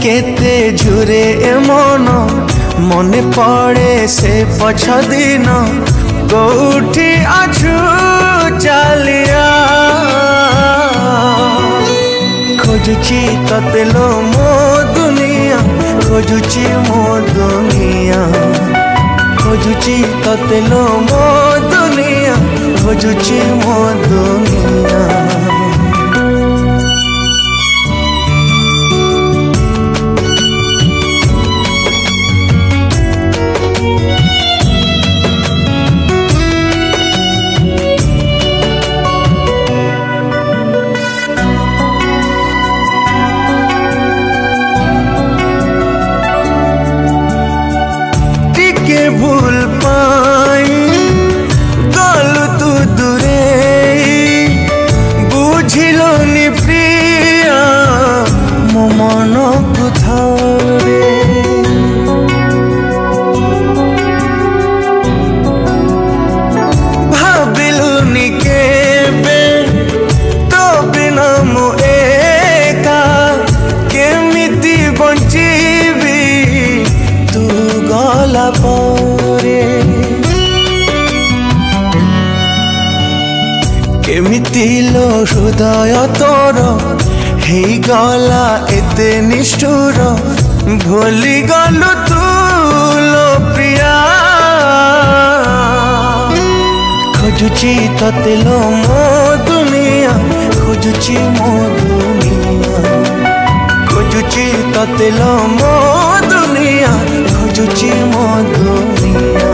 केते झुरे ए मन मने पड़े से पछ दिन कोठी आछु चलिया खोजुची तते लो मो दुनिया खोजुची मो दुनिया खोजुची तते लो मो दुनिया खोजुची मो दुनिया भूल पाई गलु तू दूरे बुझिलनि प्रिया मो मन को थरे भाबिलुनि केबे तो बिना मो एका केमिति बंचिबी तू गला केमिति लो हृदय तोर हे गला एते निष्ठुर भूली गलु तू लो प्रिया खोजुची तते लो मो दुनिया खोजुची मो दुनिया खोजुची तते लो मो दुनिया खोजुची मो दुनिया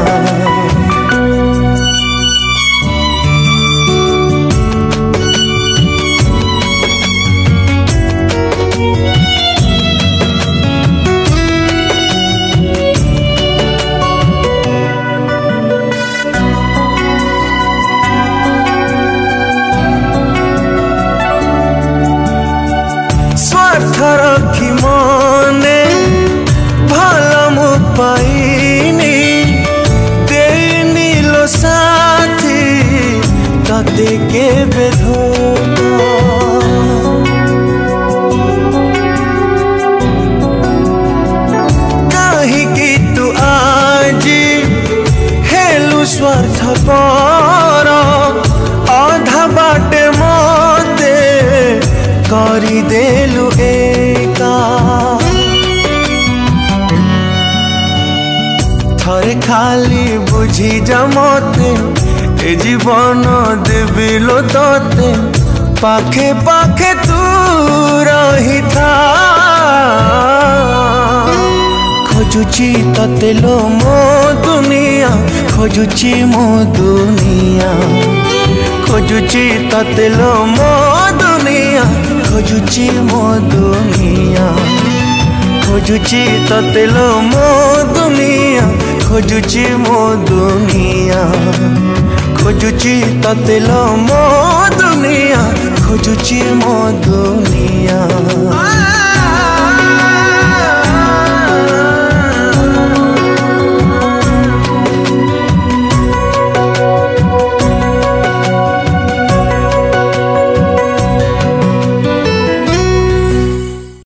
रखी मने भल मु पाइनी देनी लो साथी तते के बेधो कहीं कि तू आज हेलु स्वार्थ पर आधा बाटे मते करी देलु एका थरे खाली बुझी जा मते ए जीवन देबी लो तते पाखे पाखे तू रही था खोजुची तते लो मो दुनिया खोजुची मो दुनिया खोजुची तते लो मो दुनिया खोजुची मो दुनिया खोजुची तते लो मो दुनिया खोजुची मो दुनिया खोजुची तते लो मो दुनिया खोजुची मो दुनिया।